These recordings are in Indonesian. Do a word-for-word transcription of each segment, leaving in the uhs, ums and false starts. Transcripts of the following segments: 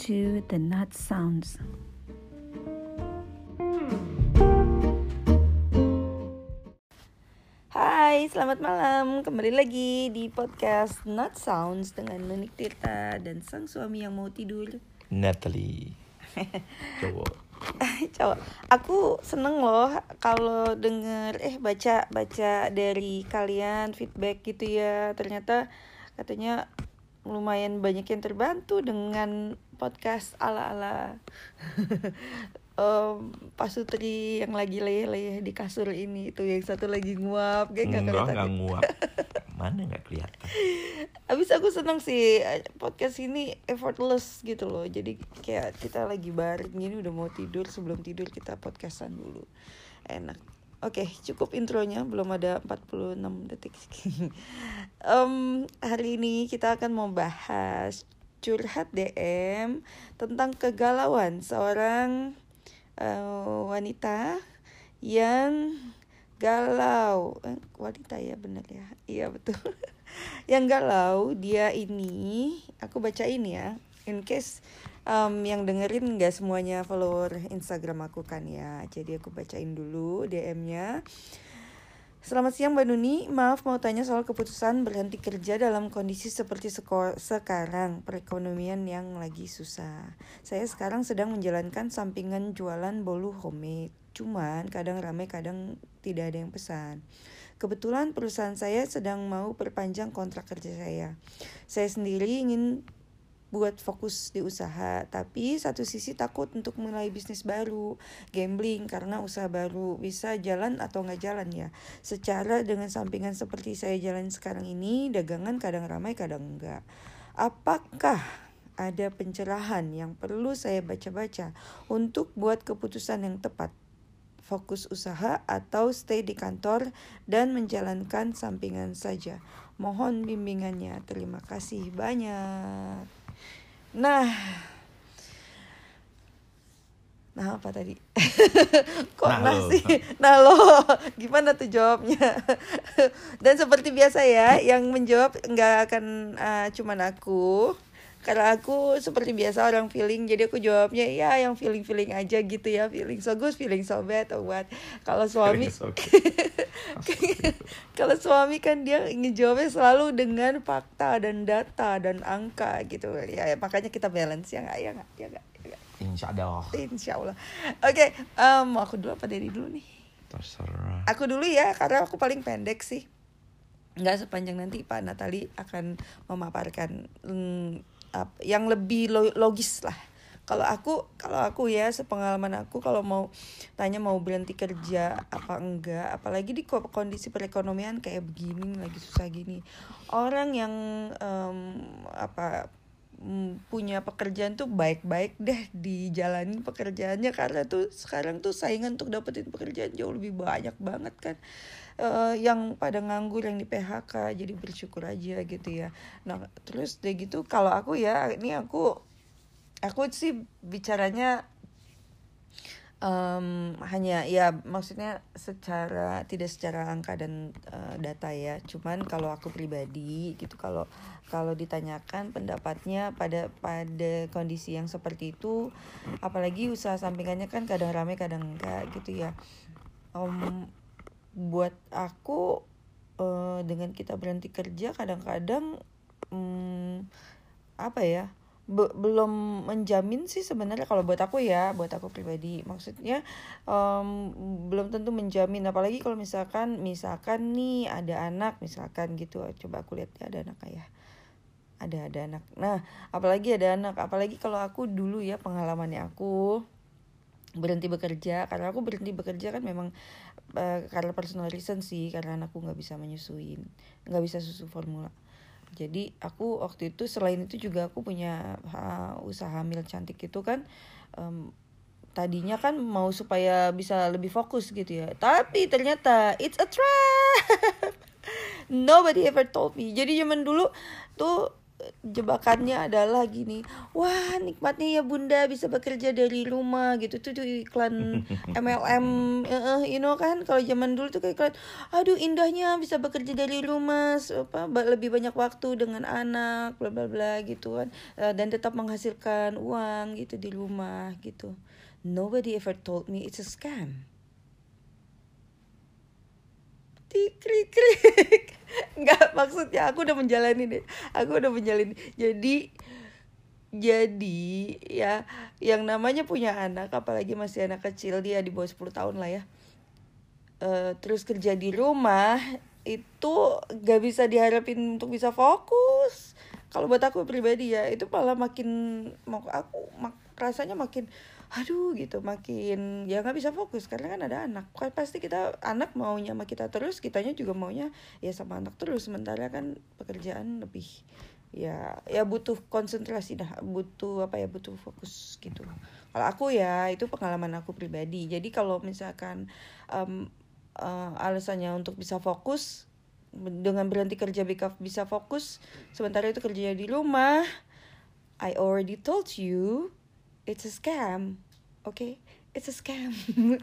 to the Nut Sounds. Hai, selamat malam. Kembali lagi di podcast Nut Sounds dengan Nunik Tirta dan sang suami yang mau tidur, Natalie. Cowok. Cowok. Aku seneng loh kalau denger eh baca baca dari kalian feedback gitu ya. Ternyata katanya lumayan banyak yang terbantu dengan podcast ala-ala um, Pasutri yang lagi leleh di kasur ini. Itu yang satu lagi nguap, kayak nggak kelihatan. Enggak nguap. Mana nggak kelihatan. Abis aku seneng sih podcast ini effortless gitu loh. Jadi kayak kita lagi bareng gini udah mau tidur, sebelum tidur kita podcastan dulu. Enak. Oke, cukup intronya, belum ada empat puluh enam detik. um, Hari ini kita akan membahas curhat D M tentang kegalauan seorang uh, wanita yang galau. eh, Wanita ya, benar ya. Iya betul. Yang galau, dia ini, aku bacain ya, in case Um, yang dengerin gak semuanya follower Instagram aku kan ya. Jadi aku bacain dulu D M-nya. Selamat siang Mbak Nuni, maaf mau tanya soal keputusan berhenti kerja dalam kondisi seperti seko- sekarang, perekonomian yang lagi susah. Saya sekarang sedang menjalankan sampingan jualan bolu homemade. Cuman kadang ramai, kadang tidak ada yang pesan. Kebetulan perusahaan saya sedang mau perpanjang kontrak kerja saya. Saya sendiri ingin buat fokus di usaha, tapi satu sisi takut untuk mulai bisnis baru, gambling karena usaha baru bisa jalan atau nggak jalan ya. Secara dengan sampingan seperti saya jalan sekarang ini, dagangan kadang ramai kadang enggak. Apakah ada pencerahan yang perlu saya baca-baca untuk buat keputusan yang tepat? Fokus usaha atau stay di kantor dan menjalankan sampingan saja? Mohon bimbingannya. Terima kasih banyak. Nah, nah apa tadi? Kok nah nasi? Nah lo, gimana tuh jawabnya? Dan seperti biasa ya, yang menjawab nggak akan uh, cuman aku. Karena aku seperti biasa orang feeling, jadi aku jawabnya ya yang feeling-feeling aja gitu ya. Feeling so good, feeling so bad, or what. Kalau suami kalau suami kan dia ngejawabnya selalu dengan fakta dan data dan angka gitu ya, makanya kita balance ya nggak ya nggak ya nggak ya, Insya Allah. Insya Allah. Oke, okay, um, aku dulu apa dari dulu nih? Terserah. Aku dulu ya, karena aku paling pendek sih, nggak sepanjang nanti Pak Natali akan memaparkan hmm, yang lebih logis lah. Kalau aku, kalau aku ya, sepengalaman aku kalau mau tanya mau berhenti kerja apa enggak, apalagi di kondisi perekonomian kayak begini, lagi susah gini. Orang yang um, apa punya pekerjaan tuh baik-baik deh dijalanin pekerjaannya, karena tuh sekarang tuh saingan untuk dapetin pekerjaan jauh lebih banyak banget kan. Uh, yang pada nganggur, yang di P H K, jadi bersyukur aja gitu ya. Nah terus deh gitu, kalau aku ya, ini aku aku sih bicaranya um, hanya ya maksudnya secara tidak secara angka dan uh, data ya. Cuman kalau aku pribadi gitu, kalau kalau ditanyakan pendapatnya pada pada kondisi yang seperti itu, apalagi usaha sampingannya kan kadang ramai kadang enggak gitu ya. Um, buat aku uh, dengan kita berhenti kerja kadang-kadang um, apa ya? Be- belum menjamin sih sebenarnya kalau buat aku ya, buat aku pribadi maksudnya um, belum tentu menjamin, apalagi kalau misalkan misalkan nih ada anak misalkan gitu, coba aku lihat ya, ada anak ayah, ada ada anak, nah apalagi ada anak, apalagi kalau aku dulu ya pengalamannya aku berhenti bekerja, karena aku berhenti bekerja kan memang uh, karena personal reason sih, karena anakku nggak bisa menyusuin, nggak bisa susu formula. Jadi aku waktu itu selain itu juga aku punya uh, usaha hamil cantik itu kan, um, tadinya kan mau supaya bisa lebih fokus gitu ya, tapi ternyata it's a trap. Nobody ever told me. Jadi zaman dulu tuh jebakannya adalah gini, wah nikmatnya ya bunda bisa bekerja dari rumah gitu. Tuh tuh iklan M L M, uh, you know kan, kalau zaman dulu tuh kayak iklan, aduh indahnya bisa bekerja dari rumah, apa lebih banyak waktu dengan anak, bla bla bla gitu kan, uh, dan tetap menghasilkan uang gitu di rumah gitu. Nobody ever told me it's a scam. Krik-krik. Enggak, maksudnya aku udah menjalani deh. Aku udah menjalani. Jadi jadi ya yang namanya punya anak, apalagi masih anak kecil, dia di bawah sepuluh tahun lah ya. Uh, terus kerja di rumah itu gak bisa diharapin untuk bisa fokus. Kalau buat aku pribadi ya, itu malah makin mau aku mak, rasanya makin aduh gitu, makin ya nggak bisa fokus karena kan ada anak. Kan pasti kita anak maunya sama kita terus, kitanya juga maunya ya sama anak terus. Sementara kan pekerjaan lebih ya ya butuh konsentrasi dah, butuh apa ya, butuh fokus gitu. Kalau aku ya itu pengalaman aku pribadi. Jadi kalau misalkan um, uh, alasannya untuk bisa fokus, dengan berhenti kerja bisa fokus, sementara itu kerjanya di rumah, I already told you it's a scam, oke? Okay? It's a scam.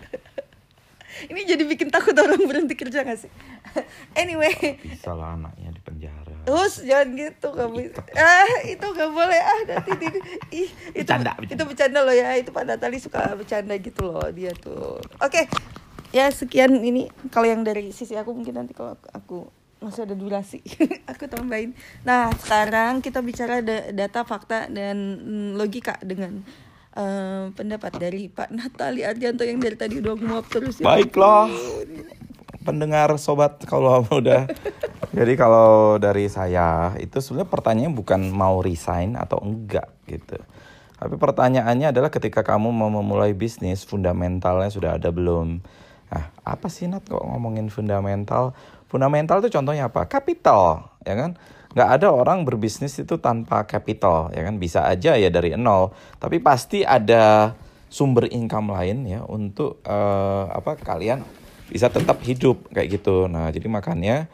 Ini jadi bikin takut orang berhenti kerja gak sih? Anyway. Bisa lah anaknya di penjara. Terus jangan gitu kamu. Ah itu gak boleh ah nanti di, ih, itu bercanda, bercanda. Itu bercanda loh ya. Itu Pak Natali suka bercanda gitu loh dia tuh. Oke. Okay. Ya sekian ini kalau yang dari sisi aku, mungkin nanti kalau aku masih ada durasi aku tambahin. Nah sekarang kita bicara da- data, fakta, dan logika dengan uh, pendapat dari Pak Natali Ardianto yang dari tadi udah nguap terus ya. Baiklah pendengar sobat, kalau udah jadi kalau dari saya itu sebenarnya pertanyaannya bukan mau resign atau enggak gitu. Tapi pertanyaannya adalah ketika kamu mau memulai bisnis, fundamentalnya sudah ada belum? Nah, apa sih Nat kok ngomongin fundamental? Fundamental itu contohnya apa? Capital, ya kan? Nggak ada orang berbisnis itu tanpa capital, ya kan? Bisa aja ya dari nol, tapi pasti ada sumber income lain ya untuk uh, apa kalian bisa tetap hidup kayak gitu. Nah, jadi makanya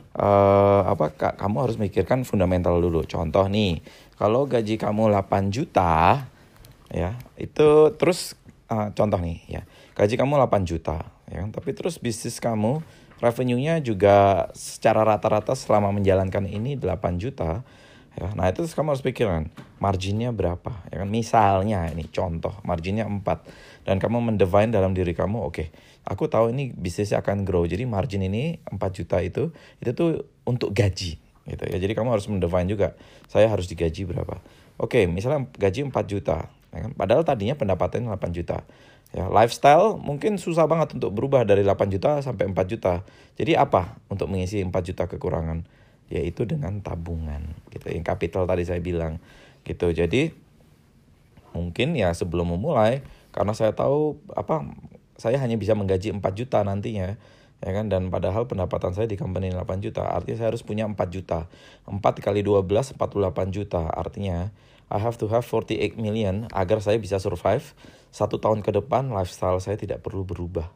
uh, apa ka- kamu harus mikirkan fundamental dulu. Contoh nih, kalau gaji kamu delapan juta, ya itu terus uh, contoh nih, ya gaji kamu delapan juta, ya kan? Tapi terus bisnis kamu revenue-nya juga secara rata-rata selama menjalankan ini delapan juta. Ya, nah itu kamu harus pikirkan marginnya berapa. Ya kan? Misalnya ini contoh marginnya empat. Dan kamu mendefine dalam diri kamu, oke, okay, aku tahu ini bisnisnya akan grow. Jadi margin ini empat juta itu, itu tuh untuk gaji. Gitu ya. Jadi kamu harus mendefine juga, saya harus digaji berapa. Oke, okay, misalnya gaji empat juta. Ya kan? Padahal tadinya pendapatannya delapan juta. Ya, lifestyle mungkin susah banget untuk berubah dari delapan juta sampai empat juta. Jadi apa untuk mengisi empat juta kekurangan? Yaitu dengan tabungan gitu. Yang capital tadi saya bilang gitu. Jadi mungkin ya sebelum memulai, karena saya tahu apa saya hanya bisa menggaji empat juta nantinya, ya kan, dan padahal pendapatan saya di company delapan juta, artinya saya harus punya empat juta. empat kali dua belas empat puluh delapan juta. Artinya I have to have forty-eight million agar saya bisa survive satu tahun ke depan. Lifestyle saya tidak perlu berubah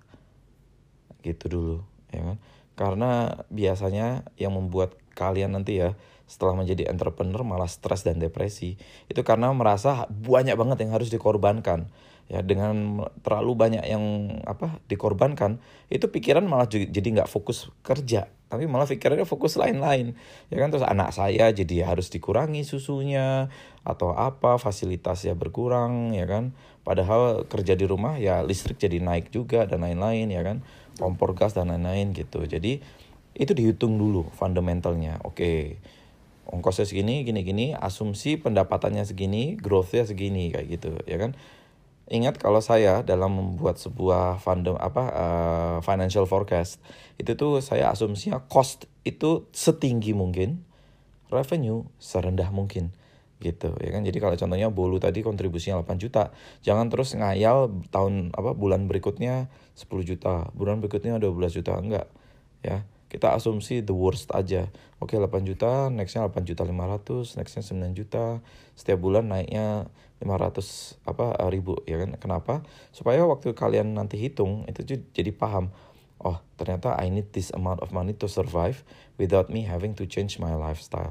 gitu dulu, ya kan? Karena biasanya yang membuat kalian nanti ya setelah menjadi entrepreneur malah stres dan depresi itu karena merasa banyak banget yang harus dikorbankan. Ya, dengan terlalu banyak yang apa dikorbankan, itu pikiran malah jadi nggak fokus kerja, tapi malah pikirannya fokus lain-lain, ya kan. Terus anak saya jadi harus dikurangi susunya atau apa, fasilitasnya berkurang, ya kan. Padahal kerja di rumah ya listrik jadi naik juga dan lain-lain, ya kan, kompor gas dan lain-lain gitu. Jadi itu dihitung dulu fundamentalnya. Oke, ongkosnya segini, gini-gini, asumsi pendapatannya segini, growth-nya segini, kayak gitu, ya kan. Ingat kalau saya dalam membuat sebuah fundam apa uh, financial forecast itu tuh saya asumsinya cost itu setinggi mungkin, revenue serendah mungkin gitu, ya kan. Jadi kalau contohnya Bolu tadi kontribusinya delapan juta, jangan terus ngayal tahun apa bulan berikutnya sepuluh juta, bulan berikutnya dua belas juta, enggak ya. Kita asumsi the worst aja. Oke, delapan juta, nextnya delapan juta lima ratus, nextnya sembilan juta. Setiap bulan naiknya lima ratus apa ribu, ya kan? Kenapa? Supaya waktu kalian nanti hitung itu jadi paham. Oh, ternyata I need this amount of money to survive without me having to change my lifestyle.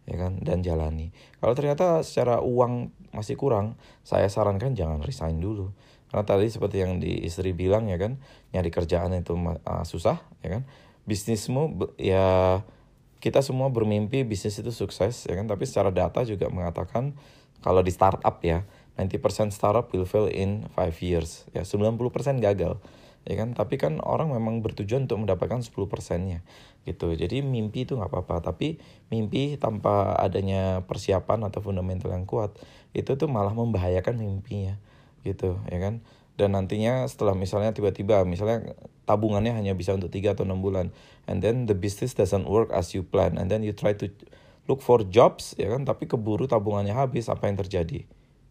ya kan, dan jalani. Kalau ternyata secara uang masih kurang, saya sarankan jangan resign dulu. Karena tadi seperti yang di istri bilang ya kan, nyari kerjaan itu uh, susah ya kan. Bisnismu ya, kita semua bermimpi bisnis itu sukses ya kan, tapi secara data juga mengatakan kalau di startup ya, sembilan puluh persen startup will fail in five years. Ya, sembilan puluh persen gagal. Ya kan, tapi kan orang memang bertujuan untuk mendapatkan sepuluh persennya gitu. Jadi mimpi itu nggak apa-apa, tapi mimpi tanpa adanya persiapan atau fundamental yang kuat itu tuh malah membahayakan mimpinya gitu ya kan. Dan nantinya setelah misalnya tiba-tiba misalnya tabungannya hanya bisa untuk tiga atau enam bulan, and then the business doesn't work as you plan, and then you try to look for jobs ya kan, tapi keburu tabungannya habis, apa yang terjadi?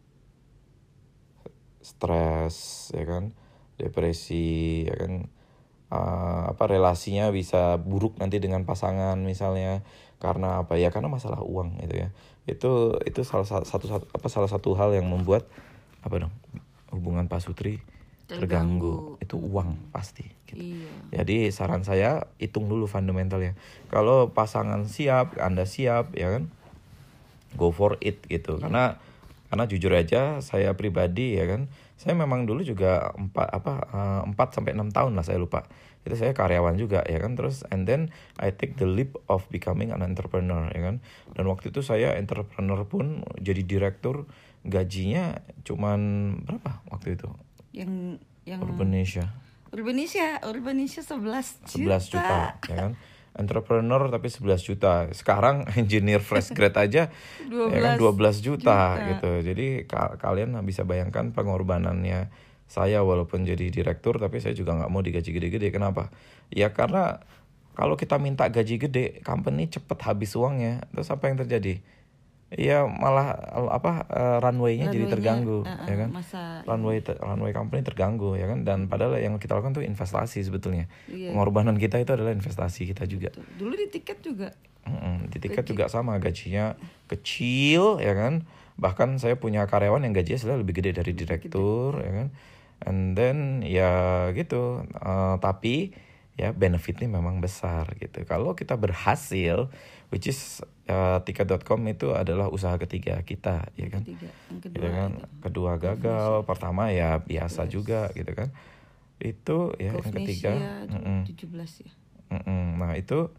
Stres ya kan, depresi ya kan, uh, apa relasinya bisa buruk nanti dengan pasangan misalnya, karena apa ya, karena masalah uang gitu ya. Itu itu salah satu apa salah satu hal yang membuat apa dong hubungan Pak Sutri terganggu, terganggu. Itu uang pasti gitu. Iya. Jadi saran saya hitung dulu fundamentalnya. Kalau pasangan siap, Anda siap ya kan, go for it gitu. Iya. Karena karena jujur aja saya pribadi ya kan, saya memang dulu juga empat apa empat sampai enam tahun lah saya lupa. Itu saya karyawan juga ya kan, terus and then I take the leap of becoming an entrepreneur ya kan. Dan waktu itu saya entrepreneur pun jadi direktur, gajinya cuman berapa waktu itu? Yang yang Urbanesia. Urbanesia, Urbanesia sebelas juta. sebelas juta ya kan. Entrepreneur tapi sebelas juta. Sekarang engineer fresh grade aja dua belas, ya kan dua belas juta, juta gitu. Jadi ka- kalian bisa bayangkan pengorbanannya saya walaupun jadi direktur, tapi saya juga nggak mau digaji gede-gede. Kenapa? Ya karena kalau kita minta gaji gede, company cepet habis uangnya. Terus apa yang terjadi? Iya malah apa uh, runway-nya jadi terganggu uh, uh, ya kan, masa runway te- runway company terganggu ya kan, dan padahal yang kita lakukan tuh investasi sebetulnya. Iya. Pengorbanan kita itu adalah investasi kita juga. Betul. Dulu di tiket juga Mm-mm, di tiket Gaji. juga sama, gajinya kecil ya kan, bahkan saya punya karyawan yang gajinya sudah lebih gede dari direktur gede. ya kan, and then ya gitu, uh, tapi ya benefitnya memang besar gitu kalau kita berhasil, which is uh, tiket dot com itu adalah usaha ketiga kita ya kan. Ketiga. Yang kedua, gitu kan. kedua gagal, pertama ya biasa yes. juga gitu kan. Itu ya Golf yang ketiga tujuh belas ya. Mm-mm. Nah itu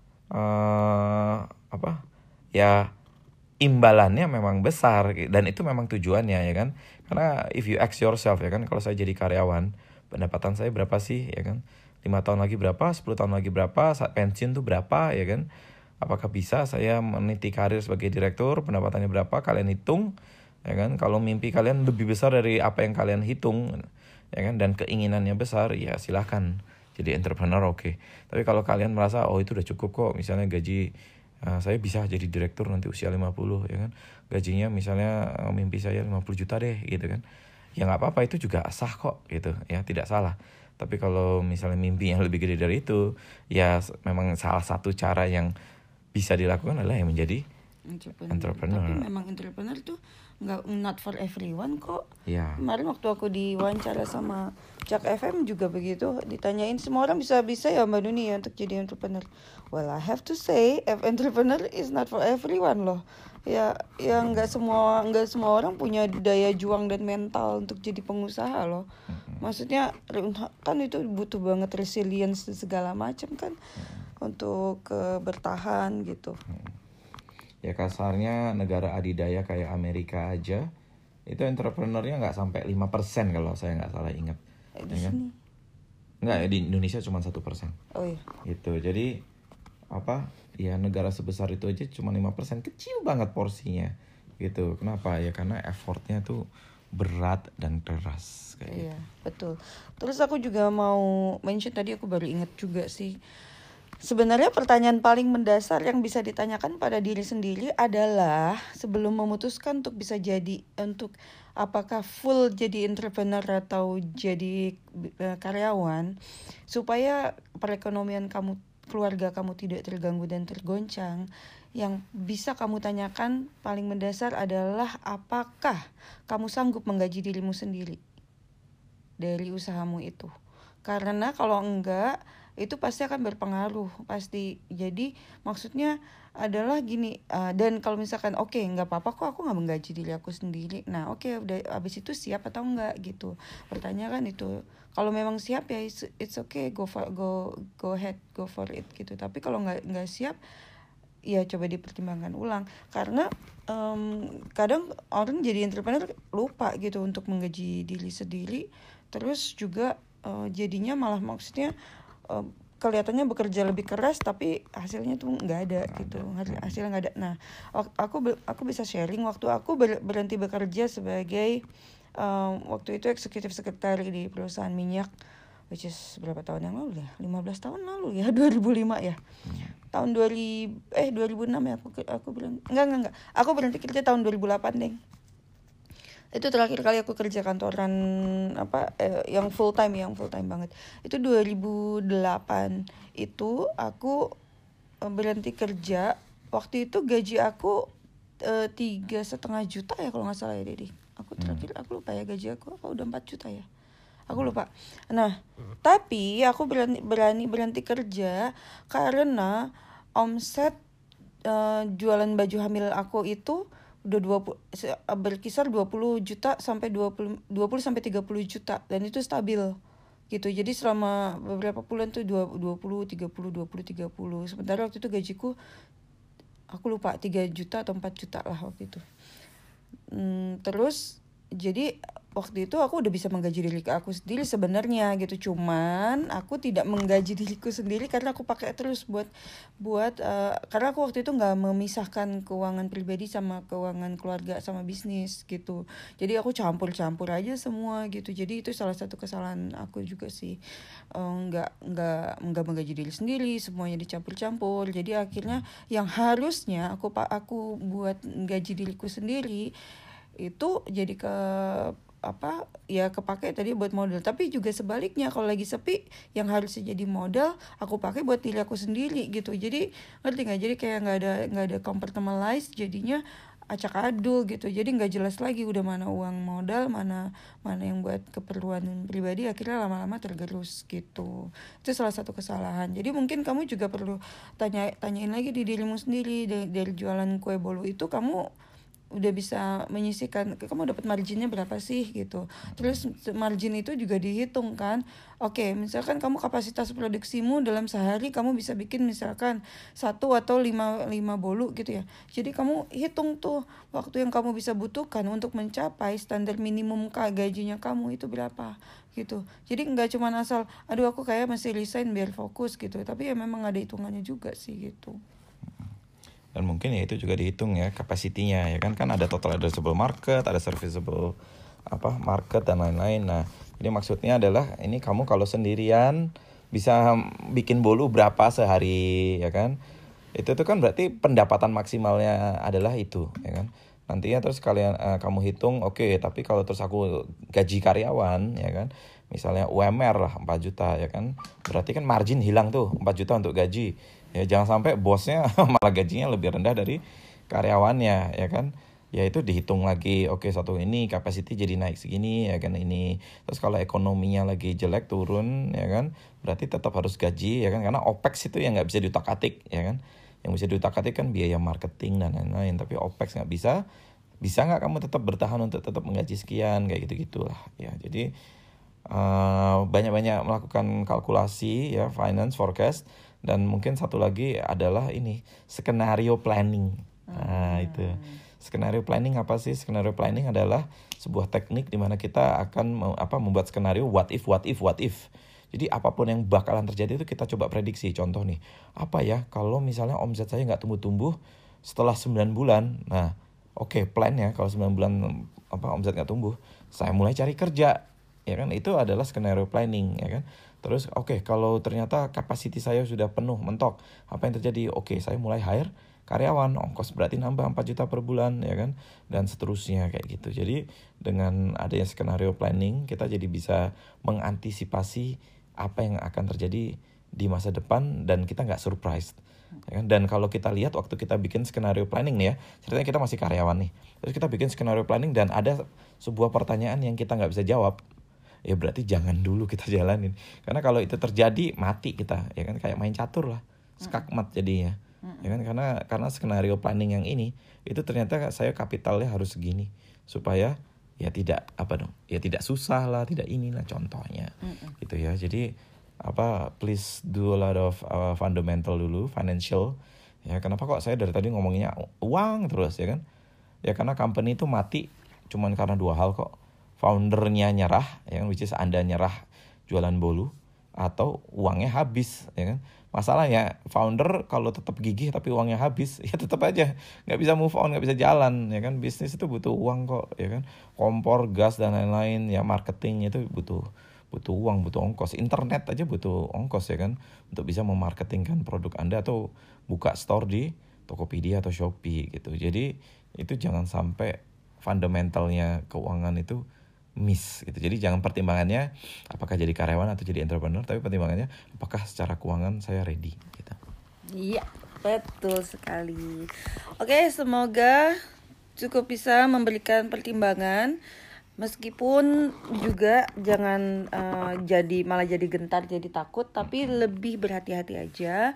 uh, apa ya, imbalannya memang besar dan itu memang tujuannya ya kan. Karena if you ask yourself ya kan, kalau saya jadi karyawan pendapatan saya berapa sih ya kan, lima tahun lagi berapa, sepuluh tahun lagi berapa, saat pensiun tuh berapa ya kan. Apakah bisa saya meniti karir sebagai direktur, pendapatannya berapa, kalian hitung ya kan. Kalau mimpi kalian lebih besar dari apa yang kalian hitung ya kan, dan keinginannya besar, ya silahkan jadi entrepreneur, oke okay. Tapi kalau kalian merasa oh itu udah cukup kok, misalnya gaji uh, saya bisa jadi direktur nanti usia lima puluh ya kan, gajinya misalnya uh, mimpi saya lima puluh juta deh gitu kan, ya nggak apa-apa, itu juga sah kok gitu ya, tidak salah. Tapi kalau misalnya mimpi yang lebih gede dari itu, ya memang salah satu cara yang bisa dilakukan adalah yang menjadi entrepreneur. entrepreneur. Tapi memang entrepreneur tuh nggak not for everyone kok. Ya. Kemarin waktu aku diwawancara sama Cak F M juga begitu, ditanyain semua orang bisa-bisa ya Mbak Nuni ya untuk jadi entrepreneur. Well, I have to say, entrepreneur is not for everyone loh. Ya, yang nggak semua nggak semua orang punya daya juang dan mental untuk jadi pengusaha loh. Mm-hmm. Maksudnya kan itu butuh banget resilience segala macam kan, mm-hmm. untuk uh, bertahan gitu. Mm-hmm. Ya kasarnya negara adidaya kayak Amerika aja itu entrepreneurnya nggak sampai lima persen kalau saya nggak salah ingat. Eh, di ya sini? Nggak, di Indonesia cuma satu persen. Oh iya. Gitu. Jadi apa? Ya negara sebesar itu aja cuma lima persen, kecil banget porsinya. Gitu. Kenapa? Ya karena effortnya tuh berat dan keras kayak iya, gitu. Betul. Terus aku juga mau mention, tadi aku baru ingat juga sih. Sebenarnya pertanyaan paling mendasar yang bisa ditanyakan pada diri sendiri adalah sebelum memutuskan untuk bisa jadi, untuk apakah full jadi entrepreneur atau jadi uh, karyawan, supaya perekonomian kamu, keluarga kamu tidak terganggu dan tergoncang. Yang bisa kamu tanyakan paling mendasar adalah apakah kamu sanggup menggaji dirimu sendiri dari usahamu itu. Karena kalau enggak, itu pasti akan berpengaruh pasti. Jadi maksudnya adalah gini, uh, dan kalau misalkan oke okay, nggak apa-apa kok aku nggak menggaji diri aku sendiri, nah oke okay, udah abis itu siap atau enggak gitu, pertanyaan kan itu. Kalau memang siap ya it's, it's okay, go for go go ahead, go for it gitu. Tapi kalau nggak nggak siap ya coba dipertimbangkan ulang, karena um, kadang orang jadi entrepreneur lupa gitu untuk menggaji diri sendiri, terus juga uh, jadinya malah maksudnya uh, kelihatannya bekerja lebih keras tapi hasilnya tuh nggak ada gitu, hasilnya nggak ada. Nah aku aku bisa sharing waktu aku ber, berhenti bekerja sebagai um, waktu itu eksekutif sekretari di perusahaan minyak, which is berapa tahun yang lalu ya, lima belas tahun lalu ya, dua ribu lima ya, tahun dua ribu eh dua ribu enam ya aku aku bilang enggak enggak enggak aku berhenti kerja tahun dua ribu delapan deh. Itu terakhir kali aku kerja kantoran apa eh, yang full time yang full time banget itu dua ribu delapan. Itu aku eh, berhenti kerja, waktu itu gaji aku eh, tiga setengah juta ya kalau nggak salah ya Dedi. Aku terakhir aku lupa ya gaji aku apa udah empat juta ya, aku lupa. Nah tapi aku berani berani berhenti kerja karena omset uh, jualan baju hamil aku itu udah dua puluh berkisar dua puluh juta sampai dua puluh dua puluh sampai tiga puluh juta, dan itu stabil gitu. Jadi selama beberapa bulan tuh dua puluh tiga puluh dua puluh tiga puluh. Sementara waktu itu gajiku aku lupa tiga juta atau empat juta lah waktu itu. Hmm, terus jadi waktu itu aku udah bisa menggaji diri aku sendiri sebenarnya gitu, cuman aku tidak menggaji diriku sendiri karena aku pakai terus buat buat uh, karena aku waktu itu nggak memisahkan keuangan pribadi sama keuangan keluarga sama bisnis gitu. Jadi aku campur-campur aja semua gitu. Jadi itu salah satu kesalahan aku juga sih, uh, nggak nggak nggak menggaji diri sendiri, semuanya dicampur-campur. Jadi akhirnya yang harusnya aku pak aku buat gaji diriku sendiri itu jadi ke apa ya kepake tadi buat modal. Tapi juga sebaliknya kalau lagi sepi yang harusnya jadi modal aku pakai buat diri aku sendiri gitu. Jadi ngerti nggak, jadi kayak nggak ada nggak ada compartmentalize, jadinya acak adul gitu. Jadi nggak jelas lagi udah mana uang modal, mana mana yang buat keperluan pribadi, akhirnya lama-lama tergerus gitu. Itu salah satu kesalahan. Jadi mungkin kamu juga perlu tanya tanyain lagi di dirimu sendiri, dari, dari jualan kue bolu itu kamu udah bisa menyisihkan, kamu dapat marginnya berapa sih gitu. Terus margin itu juga dihitung kan. Oke, misalkan kamu kapasitas produksimu dalam sehari kamu bisa bikin misalkan satu atau lima, lima bolu gitu ya. Jadi kamu hitung tuh waktu yang kamu bisa butuhkan untuk mencapai standar minimum gajinya kamu itu berapa gitu. Jadi nggak cuma asal aduh aku kayak masih resign biar fokus gitu, tapi ya memang ada hitungannya juga sih gitu. Dan mungkin ya itu juga dihitung ya kapasitinya ya kan, kan ada total addressable market, ada serviceable apa market dan lain-lain. Nah jadi maksudnya adalah ini kamu kalau sendirian bisa bikin bolu berapa sehari ya kan, itu tuh kan berarti pendapatan maksimalnya adalah itu ya kan. Nantinya terus kalian uh, kamu hitung oke okay, tapi kalau terus aku gaji karyawan ya kan, misalnya U M R lah empat juta ya kan, berarti kan margin hilang tuh empat juta untuk gaji. Ya jangan sampai bosnya malah gajinya lebih rendah dari karyawannya ya kan. Ya itu dihitung lagi, oke satu ini capacity jadi naik segini ya kan ini. Terus kalau ekonominya lagi jelek turun ya kan, berarti tetap harus gaji ya kan, karena OPEX itu yang nggak bisa diutak-atik ya kan. Yang bisa diutak-atik kan biaya marketing dan lain-lain, tapi OPEX nggak bisa. Bisa nggak kamu tetap bertahan untuk tetap menggaji sekian kayak gitu-gitulah ya. Jadi uh, banyak-banyak melakukan kalkulasi ya, finance forecast. Dan mungkin satu lagi adalah ini skenario planning. Nah, hmm. itu. Skenario planning apa sih? Skenario planning adalah sebuah teknik di mana kita akan apa membuat skenario what if what if what if. Jadi apapun yang bakalan terjadi itu kita coba prediksi. Contoh nih, apa ya kalau misalnya omset saya nggak tumbuh-tumbuh setelah sembilan bulan. Nah, oke okay, plan ya kalau sembilan bulan apa omset nggak tumbuh, saya mulai cari kerja. Ya kan, itu adalah skenario planning ya kan. Terus oke okay, kalau ternyata capacity saya sudah penuh mentok, apa yang terjadi? Oke okay, saya mulai hire karyawan, ongkos berarti nambah empat juta per bulan ya kan, dan seterusnya kayak gitu. Jadi dengan adanya skenario planning kita jadi bisa mengantisipasi apa yang akan terjadi di masa depan dan kita nggak surprise ya kan. Dan kalau kita lihat waktu kita bikin skenario planning nih ya, ceritanya kita masih karyawan nih, terus kita bikin skenario planning dan ada sebuah pertanyaan yang kita nggak bisa jawab. ya berarti jangan dulu kita jalanin. Karena kalau itu terjadi mati kita, ya kan kayak main catur lah, skakmat jadinya. Ya kan karena karena skenario planning yang ini itu ternyata saya kapitalnya harus segini supaya ya tidak apa dong, ya tidak susah lah, tidak inilah contohnya. Mm-mm. Gitu ya. Jadi apa please do a lot of uh, fundamental dulu, financial. Ya kenapa kok saya dari tadi ngomongnya uang terus ya kan? Ya karena company itu mati cuman karena dua hal kok. Foundernya nyerah, ya kan, which is Anda nyerah jualan bolu, atau uangnya habis, ya kan. Masalahnya founder kalau tetap gigih tapi uangnya habis, ya tetap aja nggak bisa move on, nggak bisa jalan, ya kan. Bisnis itu butuh uang kok, ya kan. Kompor, gas dan lain-lain, ya marketing itu butuh butuh uang, butuh ongkos. Internet aja butuh ongkos, ya kan, untuk bisa memarketingkan produk Anda atau buka store di Tokopedia atau Shopee gitu. Jadi itu jangan sampai fundamentalnya keuangan itu miss gitu. Jadi jangan pertimbangannya apakah jadi karyawan atau jadi entrepreneur, tapi pertimbangannya apakah secara keuangan saya ready gitu. Iya, betul sekali. Oke, semoga cukup bisa memberikan pertimbangan. Meskipun juga jangan uh, jadi malah jadi gentar, jadi takut, tapi lebih berhati-hati aja,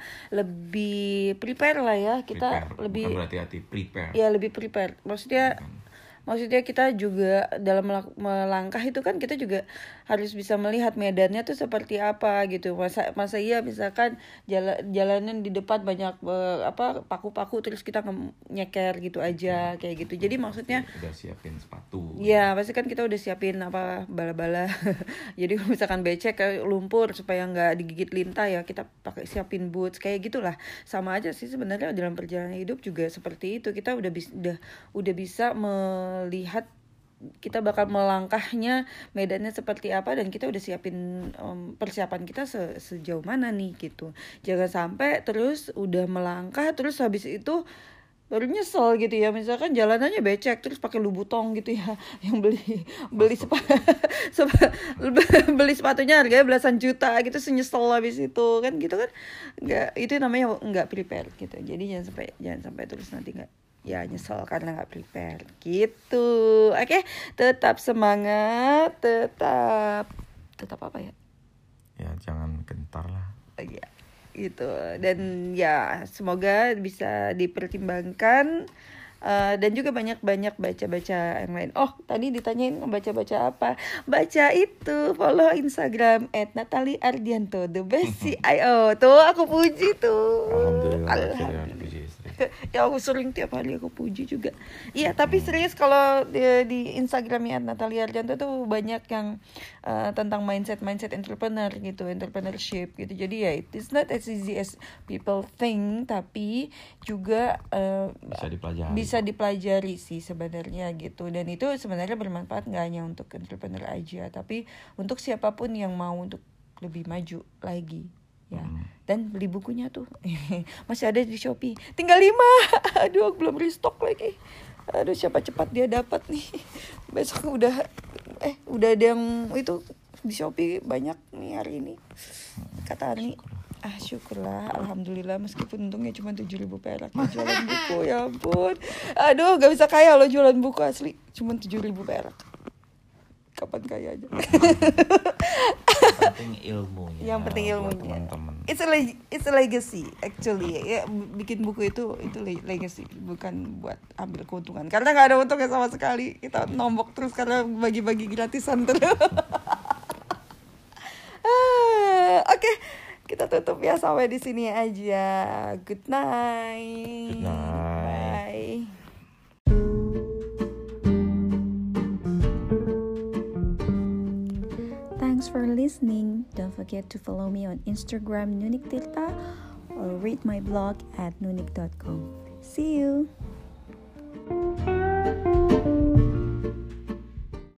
lebih prepare lah ya kita, prepare, lebih bukan berhati-hati, prepare. Ya lebih prepare. Maksudnya bukan. Maksudnya kita juga dalam melangkah itu kan kita juga harus bisa melihat medannya tuh seperti apa gitu. Masa masa iya misalkan jalan jalanan di depan banyak uh, apa paku-paku terus kita nyeker gitu aja, kayak gitu. Jadi maksudnya udah siapin sepatu. Ya, pasti kan kita udah siapin apa bala-bala. Jadi kalau misalkan becek kayak lumpur supaya nggak digigit lintah ya kita pakai siapin boots kayak gitulah. Sama aja sih sebenarnya dalam perjalanan hidup juga seperti itu. Kita udah bis, udah udah bisa melihat kita bakal melangkahnya medannya seperti apa dan kita udah siapin um, persiapan kita se- sejauh mana nih gitu. Jangan sampai terus udah melangkah terus habis itu baru nyesel gitu ya, misalkan jalanannya becek terus pakai lubutong gitu ya, yang beli beli sepatu beli sepatunya harganya belasan juta gitu, senyesel habis itu kan gitu kan, nggak, itu namanya nggak prepare gitu. Jadi jangan sampai jangan sampai terus nanti nggak ya nyesel karena nggak prepare gitu. Oke, tetap semangat, tetap tetap apa ya? Ya jangan gentar lah. Iya. Gitu. Dan ya semoga bisa dipertimbangkan, uh, dan juga banyak-banyak baca-baca yang lain. Oh, tadi ditanyain baca-baca apa? Baca itu, follow Instagram et natalie ardianto the best C I O. Tuh aku puji tuh. Alhamdulillah. Alhamdulillah. Ya aku sering tiap hari aku puji juga. Iya, tapi serius kalau di, di Instagramnya Natalie Ardianto tuh banyak yang uh, tentang mindset mindset entrepreneur gitu, entrepreneurship gitu. Jadi ya it's not as easy as people think, tapi juga uh, bisa dipelajari. Bisa dipelajari sih sebenarnya gitu. Dan itu sebenarnya bermanfaat nggak hanya untuk entrepreneur aja, tapi untuk siapapun yang mau untuk lebih maju lagi. Ya, hmm. Dan beli bukunya tuh masih ada di Shopee, tinggal lima. Aduh, belum restock lagi. Aduh, siapa cepat dia dapat nih. Besok udah eh udah ada yang itu di Shopee banyak nih hari ini. Kata Ani, ah syukurlah, alhamdulillah, meskipun untungnya cuma tujuh ribu perak jualan buku. Ya ampun, aduh, gak bisa kaya loh jualan buku asli, cuma tujuh ribu perak. Kapan kaya aja. Penting ilmunya. Yang penting ilmunya. Teman-teman. It's a leg- it's a legacy actually. Ya, bikin buku itu itu legacy, bukan buat ambil keuntungan. Karena nggak ada untungnya sama sekali. Kita nombok terus karena bagi-bagi gratisan terus. ah, Oke, okay. Kita tutup ya sampai di sini aja. Good night. Good night. Bye. Thanks for listening. Don't forget to follow me on Instagram Nunik Tirta or read my blog at nunik dot com. See you.